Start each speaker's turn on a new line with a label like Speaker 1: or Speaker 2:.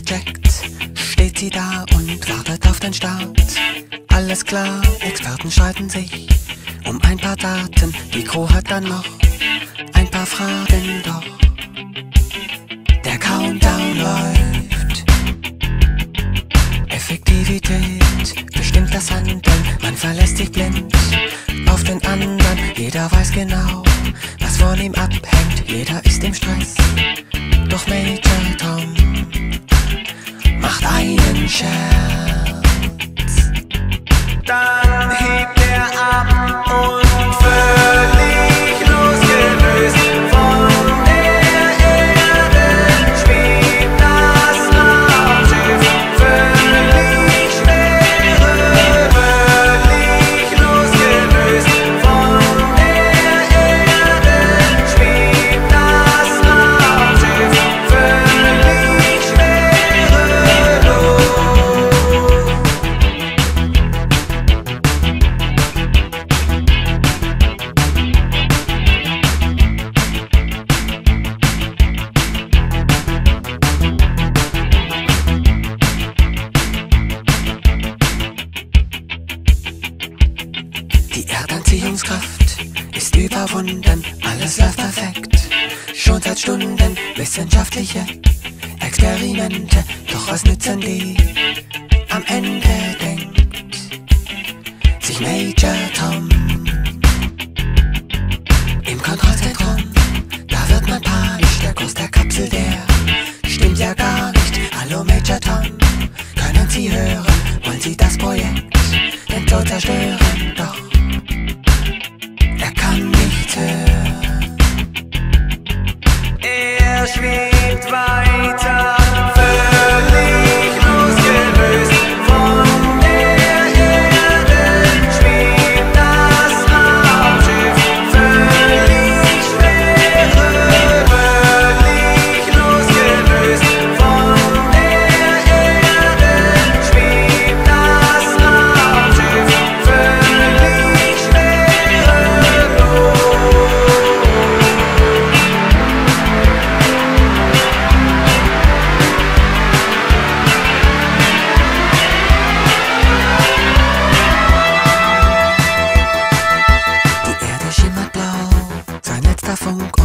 Speaker 1: gecheckt, steht sie da und wartet auf den Start. Alles klar, Experten streiten sich um ein paar Daten. Die Crew hat dann noch ein paar Fragen, doch der Countdown läuft. Effektivität bestimmt das Handeln, man verlässt sich blind auf den anderen. Jeder weiß genau, was von ihm abhängt, jeder ist im Stress. Doch Major Tom macht einen Scherz. Dann hebt er ab und völlig losgelöst von der Erde schwebt das Raumschiff völlig schwerelos. Völlig losgelöst von der Erde schwebt das Raumschiff völlig schwerelos. Die Erdanziehungskraft ist überwunden, alles läuft perfekt. Schon seit Stunden wissenschaftliche Experimente, doch was nützen die? Am Ende denkt sich Major Tom. Im Kontrollzentrum, da wird man panisch, der Kurs der Kapsel, der stimmt ja gar nicht. Hallo Major Tom, können Sie hören, wollen Sie das Projekt denn so zerstören? Doch er kann nichts hören. Er schwebt weiter, völlig losgelöst von der Erde schwebt das Raumschiff völlig schwerelos. Völlig losgelöst von der Erde schwebt das Raumschiff völlig schwerelos. Die Erde schimmert blau, sein letzter Funke